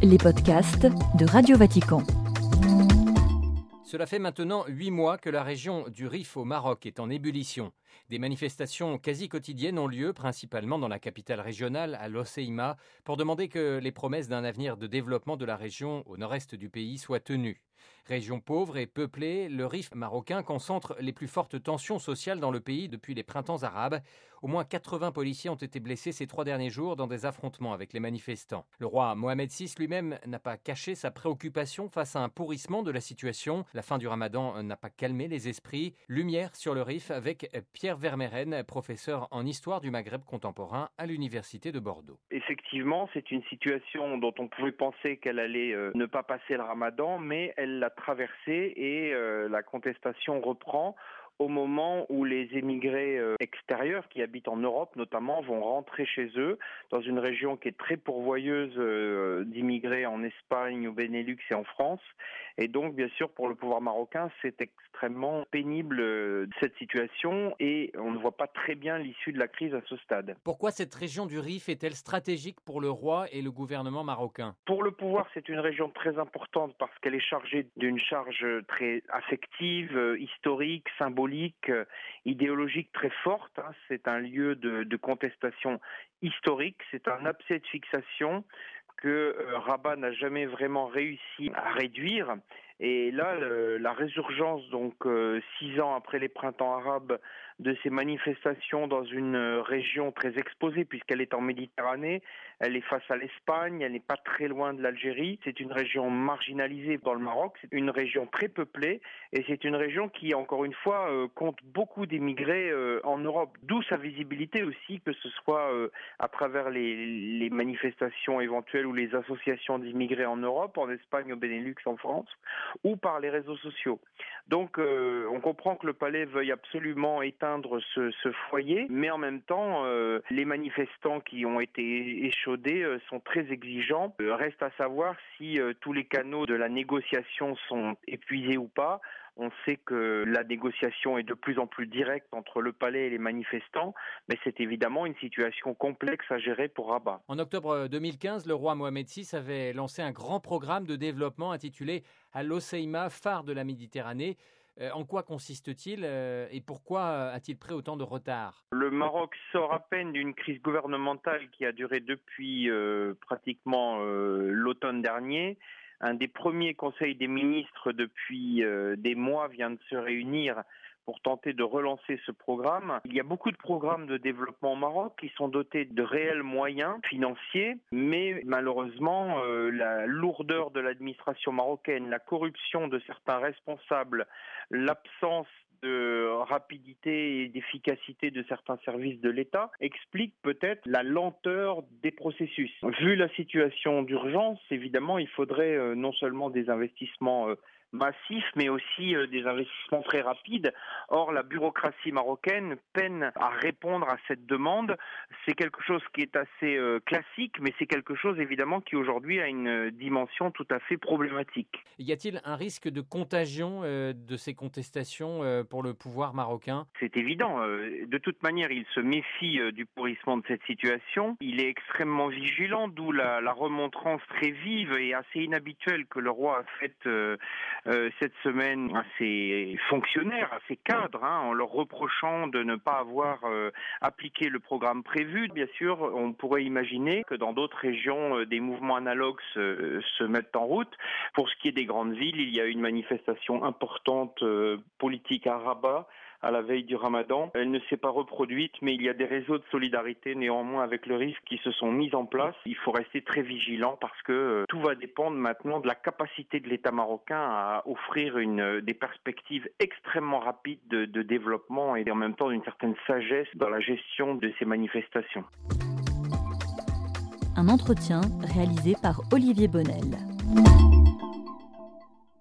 les podcasts de Radio Vatican. Cela fait maintenant 8 mois que la région du Rif au Maroc est en ébullition. Des manifestations quasi quotidiennes ont lieu, principalement dans la capitale régionale, à L'Hoceïma, pour demander que les promesses d'un avenir de développement de la région au nord-est du pays soient tenues. Région pauvre et peuplée, le Rif marocain concentre les plus fortes tensions sociales dans le pays depuis les printemps arabes. Au moins 80 policiers ont été blessés ces 3 derniers jours dans des affrontements avec les manifestants. Le roi Mohamed VI lui-même n'a pas caché sa préoccupation face à un pourrissement de la situation. La fin du ramadan n'a pas calmé les esprits. Lumière sur le Rif avec Pierre Vermeyren, professeur en histoire du Maghreb contemporain à l'université de Bordeaux. Effectivement, c'est une situation dont on pouvait penser qu'elle allait ne pas passer le ramadan, mais elle l'a traversée et la contestation reprend au moment où les émigrés extérieurs qui habitent en Europe notamment vont rentrer chez eux dans une région qui est très pourvoyeuse d'immigrés en Espagne, au Benelux et en France. Et donc, bien sûr, pour le pouvoir marocain, c'est extrêmement pénible cette situation et on ne voit pas très bien l'issue de la crise à ce stade. Pourquoi cette région du Rif est-elle stratégique pour le roi et le gouvernement marocain ? Pour le pouvoir, c'est une région très importante parce qu'elle est chargée d'une charge très affective, historique, symbolique, idéologique très forte. C'est un lieu de contestation historique, c'est un abcès de fixation que Rabat n'a jamais vraiment réussi à réduire. Et là, la résurgence, donc 6 ans après les printemps arabes, de ces manifestations dans une région très exposée puisqu'elle est en Méditerranée, elle est face à l'Espagne, elle n'est pas très loin de l'Algérie. C'est une région marginalisée dans le Maroc, c'est une région très peuplée et c'est une région qui, encore une fois, compte beaucoup d'émigrés en Europe. D'où sa visibilité aussi, que ce soit à travers les manifestations éventuelles ou les associations d'immigrés en Europe, en Espagne, au Benelux, en France, ou par les réseaux sociaux. Donc on comprend que le palais veuille absolument éteindre ce foyer, mais en même temps les manifestants qui ont été échaudés sont très exigeants. Reste à savoir si tous les canaux de la négociation sont épuisés ou pas. On sait que la négociation est de plus en plus directe entre le palais et les manifestants, mais c'est évidemment une situation complexe à gérer pour Rabat. En octobre 2015, le roi Mohamed VI avait lancé un grand programme de développement intitulé « À l'Hoceïma, phare de la Méditerranée ». En quoi consiste-t-il et pourquoi a-t-il pris autant de retard ? Le Maroc sort à peine d'une crise gouvernementale qui a duré depuis pratiquement l'automne dernier. Un des premiers conseils des ministres depuis des mois vient de se réunir pour tenter de relancer ce programme. Il y a beaucoup de programmes de développement au Maroc qui sont dotés de réels moyens financiers, mais malheureusement, la lourdeur de l'administration marocaine, la corruption de certains responsables, l'absence de rapidité et d'efficacité de certains services de l'État explique peut-être la lenteur des processus. Vu la situation d'urgence, évidemment, il faudrait non seulement des investissements massifs, mais aussi des investissements très rapides. Or, la bureaucratie marocaine peine à répondre à cette demande. C'est quelque chose qui est assez classique, mais c'est quelque chose évidemment qui aujourd'hui a une dimension tout à fait problématique. Y a-t-il un risque de contagion de ces contestations pour le pouvoir marocain ? C'est évident. De toute manière, il se méfie du pourrissement de cette situation. Il est extrêmement vigilant, d'où la remontrance très vive et assez inhabituelle que le roi a faite cette semaine à ses fonctionnaires, à ses cadres, en leur reprochant de ne pas avoir appliqué le programme prévu. Bien sûr, on pourrait imaginer que dans d'autres régions, des mouvements analogues se mettent en route. Pour ce qui est des grandes villes, il y a une manifestation importante politique à Rabat à la veille du Ramadan. Elle ne s'est pas reproduite, mais il y a des réseaux de solidarité néanmoins avec le Rif qui se sont mis en place. Il faut rester très vigilant parce que tout va dépendre maintenant de la capacité de l'État marocain à offrir des perspectives extrêmement rapides de développement et en même temps d'une certaine sagesse dans la gestion de ces manifestations. Un entretien réalisé par Olivier Bonnel.